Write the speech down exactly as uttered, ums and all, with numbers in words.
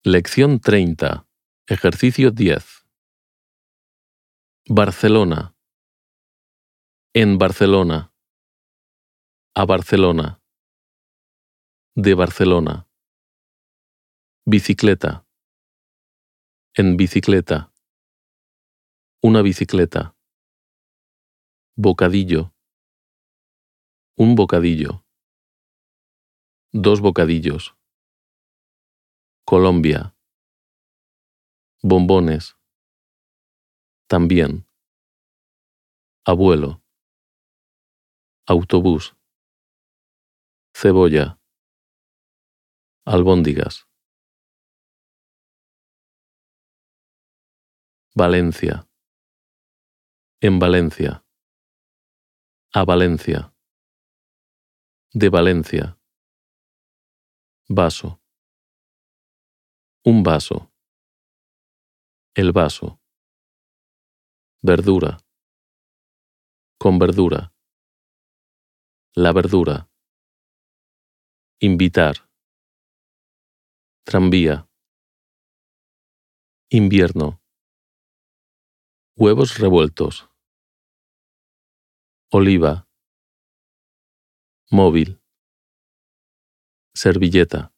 Lección treinta. Ejercicio diez. Barcelona. En Barcelona. A Barcelona. De Barcelona. Bicicleta. En bicicleta. Una bicicleta. Bocadillo. Un bocadillo. Dos bocadillos. Colombia. Bombones. También. Abuelo. Autobús. Cebolla. Albóndigas. Valencia. En Valencia. A Valencia. De Valencia. Vaso. Un vaso. El vaso. Verdura. Con verdura. La verdura. Invitar. Tranvía. Invierno. Huevos revueltos. Oliva. Móvil. Servilleta.